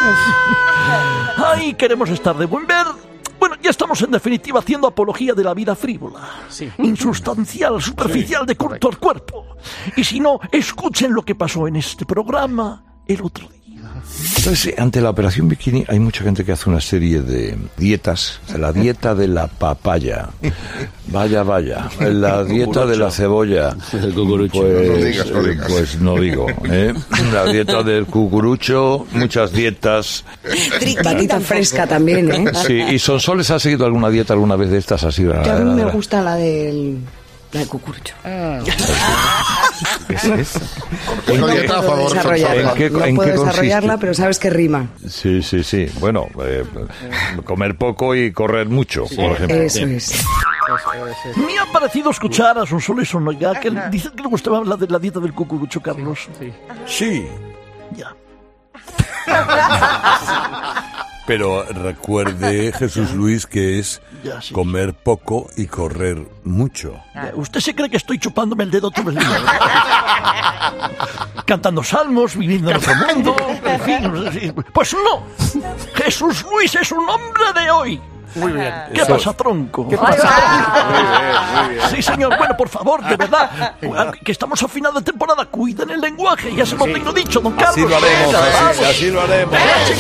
Ay, queremos estar de buen ver. Bueno, ya estamos en definitiva haciendo apología de la vida frívola, insustancial, superficial, de culto al cuerpo. Y si no, escuchen lo que pasó en este programa el otro día. Entonces, ante la operación bikini hay mucha gente que hace una serie de dietas. La dieta de la papaya. Vaya. La dieta de la cebolla. El cucurucho. Pues no digo. La dieta del cucurucho, muchas dietas. Batita fresca también, ¿eh? Sí, ¿y Sonsoles ha seguido alguna dieta alguna vez de estas así? A mí me gusta la del cucurucho. ¿Qué es eso? No puedo desarrollarla, pero sabes que rima. Sí. Bueno, comer poco y correr mucho, por ejemplo. Eso es. Me ha parecido escuchar a Sonsoles Onoya que dice que le gustaba hablar de la dieta del cucurucho, Carlos. Sí. Ya. Pero recuerde, Jesús Luis, que es comer poco y correr mucho. ¿Usted se cree que estoy chupándome el dedo todo el día? Cantando salmos, viviendo en otro mundo, en fin. Pues no. Jesús Luis es un hombre de hoy. Muy bien. ¿Qué pasa, tronco? ¿Qué pasa? Muy bien. Sí, señor. Bueno, por favor, de verdad, que estamos a final de temporada. Cuiden el lenguaje. Ya se lo tengo dicho, don Carlos. Así lo haremos, así lo haremos.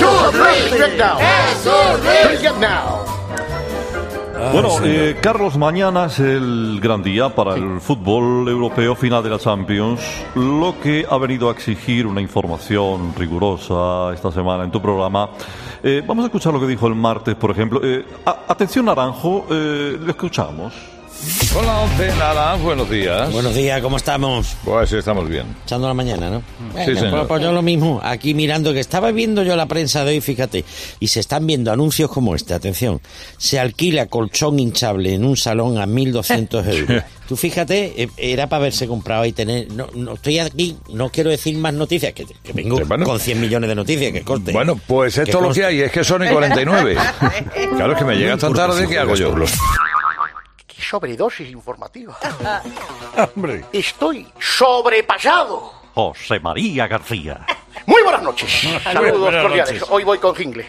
Bueno, Carlos, mañana es el gran día para el fútbol europeo, final de la Champions, lo que ha venido a exigir una información rigurosa esta semana en tu programa. Vamos a escuchar lo que dijo el martes, por ejemplo. Atención, Naranjo, le escuchamos. Hola, Naranjo, buenos días. Buenos días, ¿cómo estamos? Pues estamos bien. Echando la mañana, ¿no? Sí, señor. Pues yo lo mismo, aquí mirando, que estaba viendo yo la prensa de hoy, fíjate, y se están viendo anuncios como este, atención, se alquila colchón hinchable en un salón a 1.200 euros. Tú fíjate, era para haberse comprado y tener... No estoy aquí, no quiero decir más noticias, que vengo con 100 millones de noticias, que corte. Bueno, pues esto es lo que hay, es que son y 49. Claro, es que me llega tan tarde, ¿qué hago yo? Sobredosis informativa. Hombre. Estoy sobrepasado. José María García. Muy buenas noches. Saludos cordiales. Hoy voy con jingle.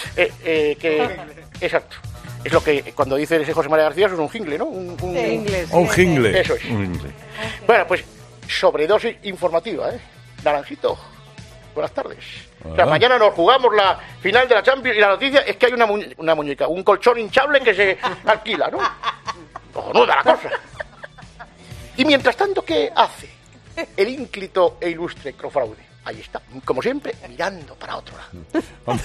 Exacto. Es lo que cuando dice ese José María García, eso es un jingle, ¿no? Un jingle. Eso es. Un jingle. Bueno, pues sobredosis informativa, ¿eh? Naranjito. Buenas tardes. O sea, mañana nos jugamos la final de la Champions y la noticia es que hay una muñeca, un colchón hinchable que se alquila, ¿no? Cojonuda la cosa. Y mientras tanto, ¿qué hace el ínclito e ilustre Crofraude? Ahí está, como siempre, mirando para otro lado.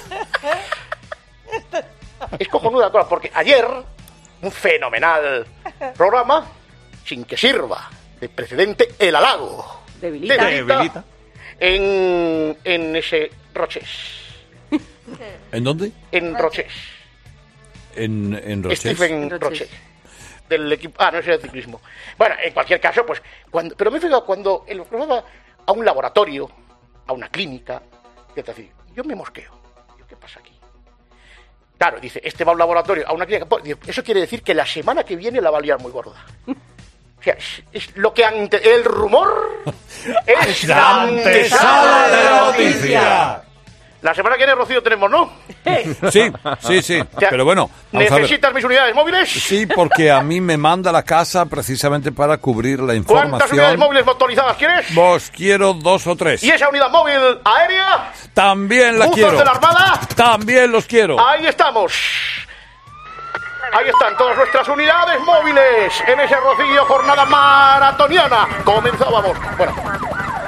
Es cojonuda la cosa, porque ayer, un fenomenal programa, sin que sirva de precedente, el halago. Debilita. En ese Roches. ¿En dónde? En Roches. En Roches. Stephen Roches. Del equipo. No es el ciclismo. Bueno, en cualquier caso, pues. Pero me he fijado cuando él va a un laboratorio, a una clínica, y te dice, yo me mosqueo. ¿Qué pasa aquí? Claro, dice, este va a un laboratorio, a una clínica. Eso quiere decir que la semana que viene la va a liar muy gorda. O sea, es lo que el rumor es la antesala de la noticia. La semana que viene, Rocío, tenemos, ¿no? Sí. Pero bueno. ¿Necesitas mis unidades móviles? Sí, porque a mí me manda la casa precisamente para cubrir la información. ¿Cuántas unidades móviles motorizadas quieres? Vos quiero 2 o 3. ¿Y esa unidad móvil aérea? También la quiero. ¿Buzos de la Armada? También los quiero. Ahí estamos. Ahí están todas nuestras unidades móviles en ese Rocío jornada maratoniana. Comenzábamos. Bueno,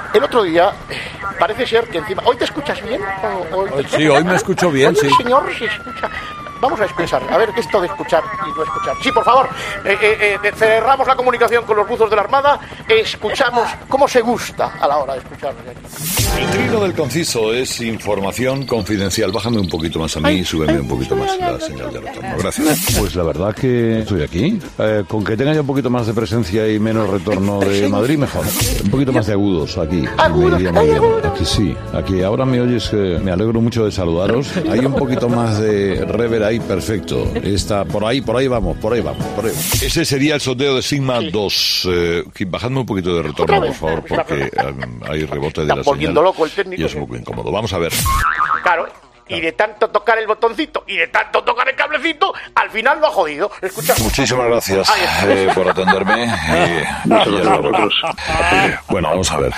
el otro día parece ser que encima... ¿Hoy te escuchas bien? Sí, hoy me escucho bien, sí. Señor, se escucha... Vamos a escuchar, a ver, esto de escuchar y no escuchar. Sí, por favor, cerramos la comunicación con los buzos de la Armada, escuchamos cómo se gusta a la hora de escuchar. El trino del conciso es información confidencial. Bájame un poquito más a mí y súbeme un poquito más la señal de retorno. Gracias. Pues la verdad que estoy aquí. Con que tenga ya un poquito más de presencia y menos retorno de Madrid, mejor. Un poquito más de agudos aquí. ¿Agudos? Aquí sí. Aquí ahora me oyes, me alegro mucho de saludaros. Hay un poquito más de rever ahí, perfecto. Está por ahí vamos. Ese sería el sondeo de Sigma 2. Bajadme un poquito de retorno, por favor, porque hay rebote de la señal. Volviendo loco el técnico. Y es un poco incómodo. Vamos a ver. Claro, y de tanto tocar el botoncito y de tanto tocar el cablecito, al final lo ha jodido. Escucha. Muchísimas gracias por atenderme. Bueno, vamos a ver.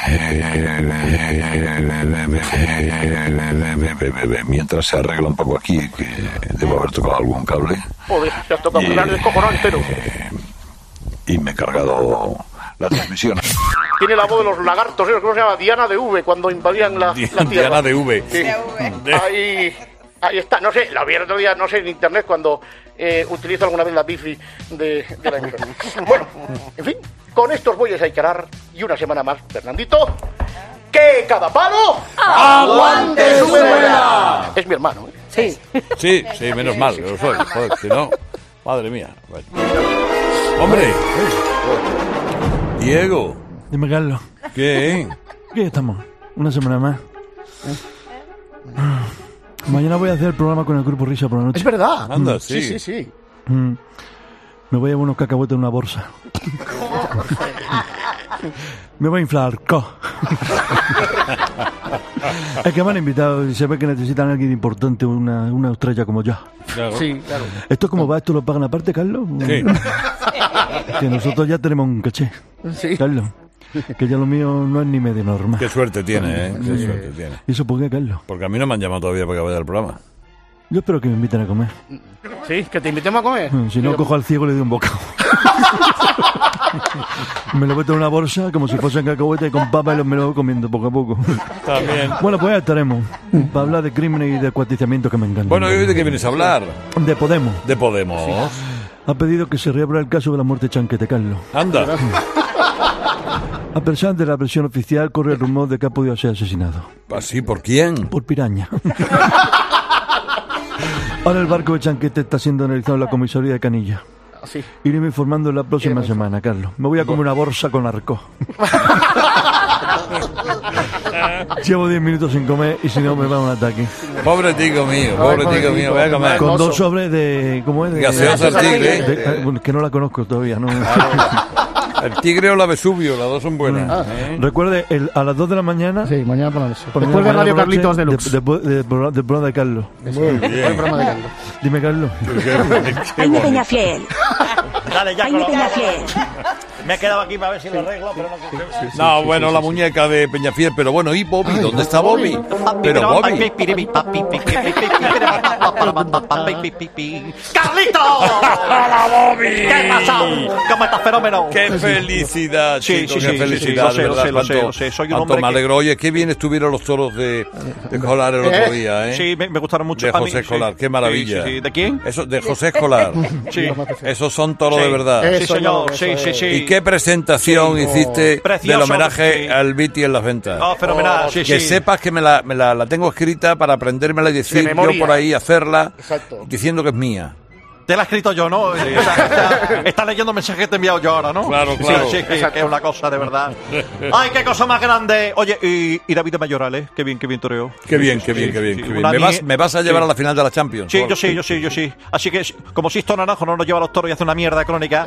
Mientras se arregla un poco aquí, que debo haber tocado algún cable. Joder, se ha tocado un cable descojonado entero. Y me he cargado la transmisión. Tiene la voz de los lagartos, ¿cómo se llama? Diana de V, cuando invadían la tierra. Diana de V. Sí. Ahí está. No sé, la vi el otro día, no sé, en internet, cuando utilizo alguna vez la bifi de la emisora. Bueno, en fin, con estos bueyes hay que arar. Y una semana más, Fernandito, que cada palo aguante su vela. Es mi hermano, ¿eh? Sí, menos mal, que lo soy. Joder, si no, madre mía. Hombre, Diego. Dime, Carlos. ¿Qué? ¿Qué estamos? Una semana más. Mañana voy a hacer el programa con el Grupo Risa por la noche. Es verdad. Anda, sí. Me voy a llevar unos cacahuetes en una bolsa. Me voy a inflar. Es que me han invitado y se ve que necesitan a alguien importante, una estrella como yo. Claro. Sí, claro. ¿Esto cómo va? ¿Esto lo pagan aparte, Carlos? Sí. Que nosotros ya tenemos un caché. Sí. Carlos. Que ya lo mío no es ni medio normal. Qué suerte tiene, ¿eh? Qué suerte tiene. ¿Y eso por qué, Carlos? Porque a mí no me han llamado todavía para que vaya al programa. Yo espero que me inviten a comer. Sí, que te invitemos a comer. Si no, cojo al ciego y le doy un bocado. Me lo meto en una bolsa como si fuesen cacahuetes con papa y me lo voy comiendo poco a poco. También. Bueno, pues ya estaremos para hablar de crímenes y de descuartizamiento que me encantan. Bueno, ¿y hoy de qué vienes a hablar? De Podemos. De Podemos. Sí. Ha pedido que se reabra el caso de la muerte de Chanquete, Carlos. Anda. A pesar de la versión oficial, corre el rumor de que ha podido ser asesinado. ¿Así? ¿Por quién? Por piraña. Ahora el barco de Chanquete está siendo analizado en la comisaría de Canilla. Sí. Iré informando en la próxima semana, Carlos. Me voy a comer una bolsa con arco. Llevo 10 minutos sin comer y si no me va un ataque. Pobre tico mío, voy a comer. Con 2 sobres de... ¿Cómo es? Gaseosa el tigre. Que no la conozco todavía, ¿no? El tigre o la Vesubio, las dos son buenas. Recuerde, a las 2 de la mañana... Sí, mañana por la noche. Después de Radio Carlitos Deluxe. Del programa de Carlos. Muy bien. Programa de Carlos. Dime, Carlos. Jaime Peñafiel. Dale, ya, Jaime Peñafiel. Me he quedado aquí para ver si lo arreglo, pero no... No, bueno, la muñeca de Peñafiel, pero bueno, ¿y Bobby? ¿Dónde está Bobby? Pero Bobby... ¡Carlito! ¡Hola, Bobby! ¿Qué pasa? ¿Cómo estás, fenómeno? ¡Qué felicidad, chico! ¡Qué felicidad! Lo sé. Soy un hombre me alegro. Oye, qué bien estuvieron los toros de Escolar el otro día, ¿eh? Sí, me gustaron mucho. De José Escolar, qué maravilla. Sí. ¿De quién? Eso, de José Escolar. Sí. Esos son toros de verdad. Sí, señor. Sí. ¿Y qué presentación hiciste del homenaje al Viti en las ventas? Oh, fenomenal. Que sepas que me la tengo escrita para aprendérmela y decir yo por ahí, hacerla, diciendo que es mía. Te la he escrito yo, ¿no? Estás leyendo mensajes que te he enviado yo ahora, ¿no? Claro. Sí, que es una cosa de verdad. ¡Ay, qué cosa más grande! Oye, y David de Mayorales, qué bien toreó. Qué bien. ¿Me vas a llevar a la final de la Champions? Sí, yo sí. Así que, como Sisto Naranjo no nos lleva a los toros y hace una mierda de crónica.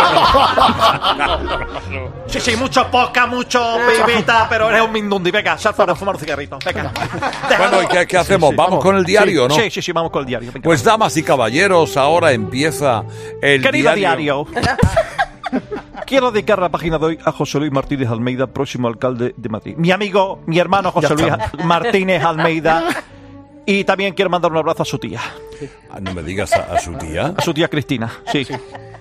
Sí, mucho poca, mucho pibita, pero eres un mindundi. Venga, sal para fumar un cigarrito. Venga. Bueno, ¿y qué hacemos? ¿Vamos con el diario, no? Sí, vamos con el diario. Venga. Pues, damas y caballeros, ahora empieza el Querido diario. Quiero dedicar la página de hoy a José Luis Martínez Almeida, próximo alcalde de Madrid. Mi amigo, mi hermano José Luis Martínez Almeida. Y también quiero mandar un abrazo a su tía. No me digas a su tía. A su tía Cristina, sí.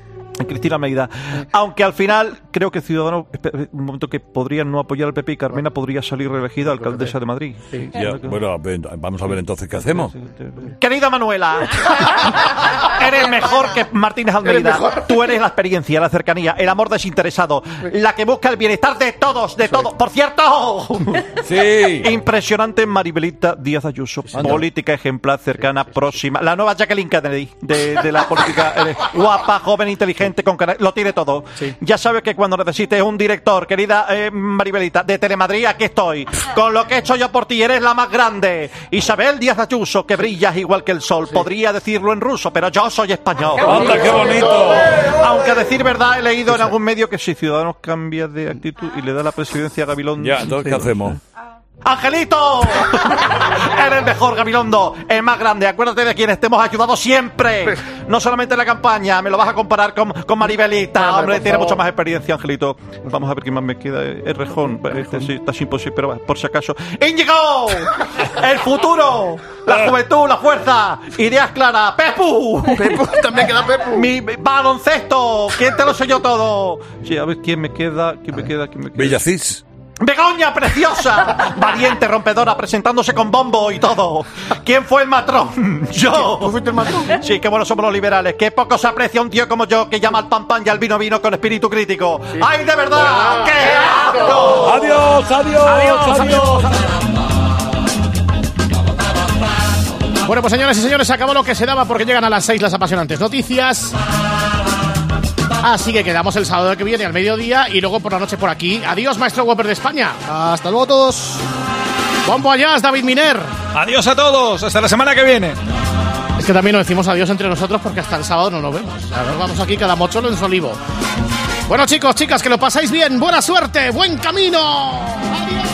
Cristina Almeida. Aunque al final creo que Ciudadanos, un momento, que podrían no apoyar al PP y Carmena podría salir reelegida alcaldesa de Madrid. Sí. Ya, bueno, vamos a ver entonces qué hacemos. Querida Manuela, eres mejor que Martínez Almeida. Tú eres la experiencia, la cercanía, el amor desinteresado, la que busca el bienestar de todos, de todos. Por cierto, sí, impresionante Maribelita Díaz Ayuso, política ejemplar, cercana, próxima, la nueva Jacqueline Kennedy de la política, guapa, joven, inteligente, con lo tiene todo. Sí. Ya sabes que cuando necesites un director, querida Maribelita, de Telemadrid, aquí estoy. Con lo que he hecho yo por ti, eres la más grande. Isabel Díaz Ayuso, que brillas igual que el sol. Sí. Podría decirlo en ruso, pero yo soy español. ¡Anda, qué bonito! Aunque a decir verdad, he leído en algún medio que si Ciudadanos cambia de actitud y le da la presidencia a Gabilondo... Ya, entonces, ¿qué hacemos? ¡Angelito! Eres el mejor, Gabilondo, el más grande. Acuérdate de quienes te hemos ayudado siempre. No solamente en la campaña, me lo vas a comparar con Maribelita. Hombre, tiene mucha más experiencia, Angelito. Vamos a ver qué más me queda. El Rejón, sí, está imposible, pero por si acaso. ¡Íñigo! El futuro, la juventud, la fuerza, ideas claras. ¡Pepu! Pepu, también queda Pepu. Mi baloncesto, ¿quién te lo sé yo todo? Sí, a ver quién me queda. Villacís. Begoña, preciosa, valiente, rompedora, presentándose con bombo y todo. ¿Quién fue el matrón? Yo. ¿Tú fuiste el matrón? Sí, qué buenos somos los liberales. Qué poco se aprecia un tío como yo que llama al pan pan y al vino vino con espíritu crítico. Sí. ¡Ay, de verdad! ¡Qué asco! ¡Adiós, adiós, adiós, adiós! Bueno, pues señoras y señores, se acabó lo que se daba porque llegan a las 6 las apasionantes noticias. Así que quedamos el sábado que viene al mediodía y luego por la noche por aquí. Adiós, maestro Whopper de España. Hasta luego a todos. Bon voyage, David Miner. Adiós a todos, hasta la semana que viene. Es que también nos decimos adiós entre nosotros porque hasta el sábado no nos vemos. A ver, vamos aquí cada mocholo en Solivo. Bueno, chicos, chicas, que lo pasáis bien. Buena suerte, buen camino. Adiós.